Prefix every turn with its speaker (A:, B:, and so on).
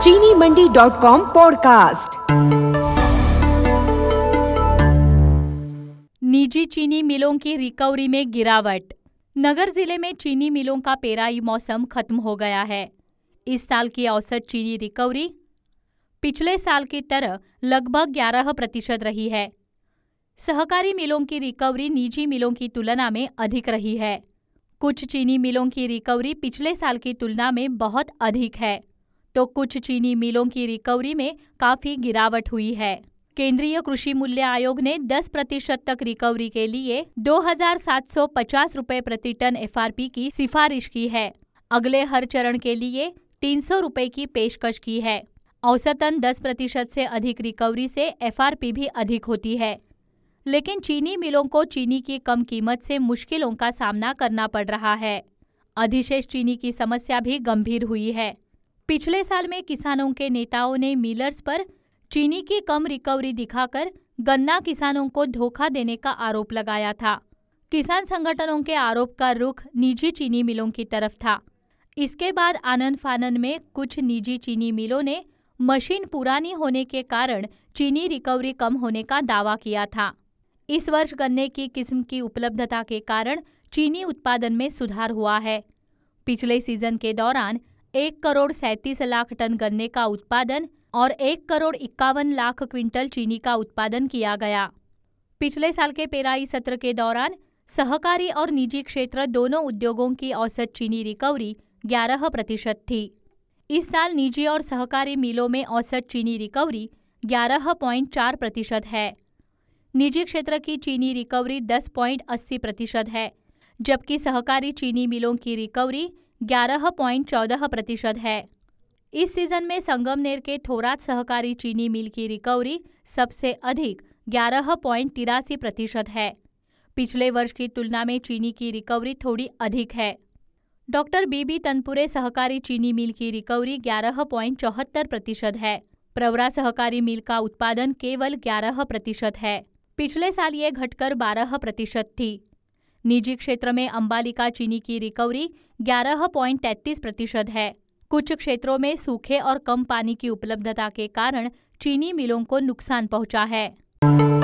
A: चीनी मंडी.com पॉडकास्ट।
B: निजी चीनी मिलों की रिकवरी में गिरावट। नगर जिले में चीनी मिलों का पेराई मौसम खत्म हो गया है। इस साल की औसत चीनी रिकवरी पिछले साल की तरह लगभग 11% रही है। सहकारी मिलों की रिकवरी निजी मिलों की तुलना में अधिक रही है। कुछ चीनी मिलों की रिकवरी पिछले साल की तुलना में बहुत अधिक है, तो कुछ चीनी मिलों की रिकवरी में काफी गिरावट हुई है। केंद्रीय कृषि मूल्य आयोग ने 10% तक रिकवरी के लिए 2,750 रुपये प्रति टन FRP की सिफारिश की है। अगले हर चरण के लिए 300 रुपये की पेशकश की है। औसतन 10% से अधिक रिकवरी से FRP भी अधिक होती है, लेकिन चीनी मिलों को चीनी की कम कीमत से मुश्किलों का सामना करना पड़ रहा है। अधिशेष चीनी की समस्या भी गंभीर हुई है। पिछले साल में किसानों के नेताओं ने मिलर्स पर चीनी की कम रिकवरी दिखाकर गन्ना किसानों को धोखा देने का आरोप लगाया था। किसान संगठनों के आरोप का रुख निजी चीनी मिलों की तरफ था। इसके बाद आनन फानन में कुछ निजी चीनी मिलों ने मशीन पुरानी होने के कारण चीनी रिकवरी कम होने का दावा किया था। इस वर्ष गन्ने की किस्म की उपलब्धता के कारण चीनी उत्पादन में सुधार हुआ है। पिछले सीजन के दौरान 1,37,00,000 टन गन्ने का उत्पादन और 1,51,00,000 क्विंटल चीनी का उत्पादन किया गया। पिछले साल के पेराई सत्र के दौरान सहकारी और निजी क्षेत्र दोनों उद्योगों की औसत चीनी रिकवरी 11% थी। इस साल निजी और सहकारी मिलों में औसत चीनी रिकवरी 11.4% है। निजी क्षेत्र की चीनी रिकवरी 10.80% है, जबकि सहकारी चीनी मिलों की रिकवरी 11.14% है। इस सीजन में संगमनेर के थोरात सहकारी चीनी मिल की रिकवरी सबसे अधिक 11.83% है। पिछले वर्ष की तुलना में चीनी की रिकवरी थोड़ी अधिक है। डॉक्टर बीबी तनपुरे सहकारी चीनी मिल की रिकवरी 11.74% है। प्रवरा सहकारी मिल का उत्पादन केवल 11% है। पिछले साल ये घटकर 12% थी। निजी क्षेत्र में अंबालिका चीनी की रिकवरी 11.33% है। कुछ क्षेत्रों में सूखे और कम पानी की उपलब्धता के कारण चीनी मिलों को नुकसान पहुंचा है।